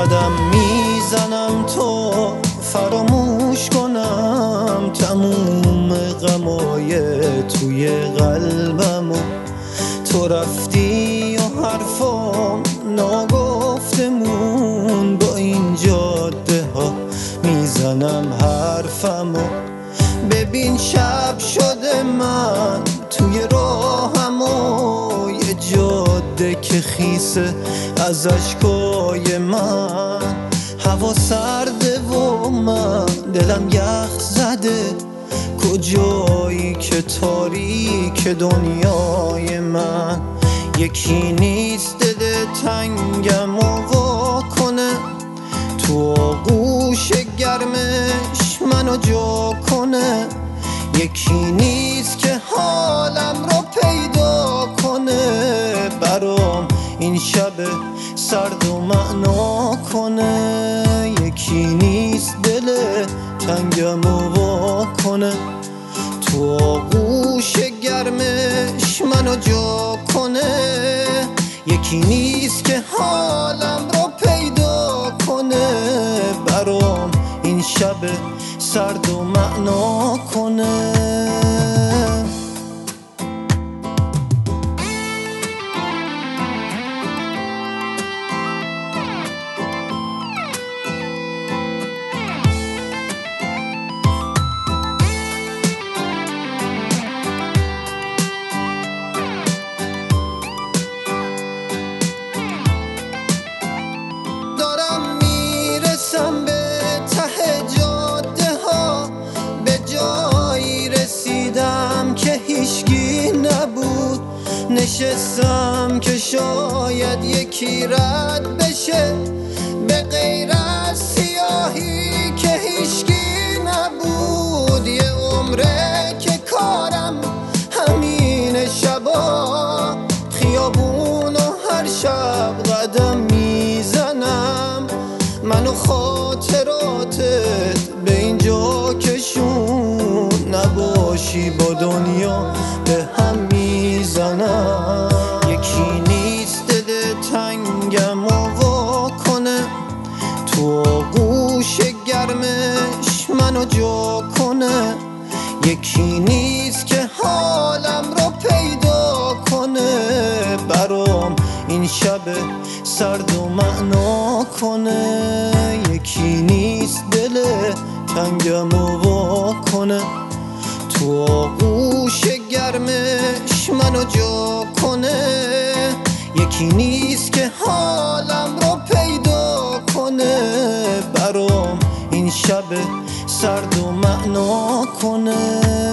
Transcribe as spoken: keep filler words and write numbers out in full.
قدم میزنم تو فراموش کنم تموم غمای توی قلبمو. تو رفتی و حرفام ناگفتمون، با این جاده ها میزنم حرفمو. ببین شب شده من توی راهم و یه جاده که خیسه از اشکای من. هوا سرده و من دلم یخ زده، کجایی که تاریک دنیای من. یکی نیست دل تنگم و وا کنه، تو آغوش گرمش منو جا کنه. یکی نیست که حالم رو پیدا کنه، برام این شب سرد و معنا کنه. یکی نیست دل تنگم و وا کنه، تو آغوش گرمش منو جا کنه. یکی نیست که حالم رو پیدا کنه، برام این شب سرد و معنا کنه. نشستم که شاید یکی رد بشه، به غیر از سیاهی که هیچکی نبود. یه عمره که کارم همین شبا، خیابون و هر شب قدم میزنم. منو خاطراتت به اینجا کشون، نباشی با دنیا به هم میزنم. یکی نیست دل تنگم و وا کنه، تو آغوش گرمش منو جا کنه. یکی نیست که حالم رو پیدا کنه، برام این شب سرد و معنا کنه. یکی نیست دل تنگم و وا کنه، تو آغوش گرمش منو جا کنه. یکی نیست که حالم رو پیدا کنه، برام این شب سرد و معنا کنه.